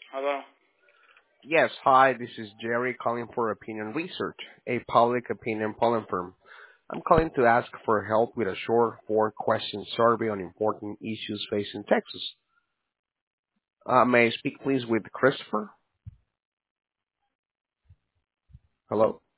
Hello? Yes, hi, this is Jerry calling for Opinion Research, a public opinion polling firm. I'm calling to ask for help with a short four-question survey on important issues facing Texas. May I speak please with Christopher? Hello?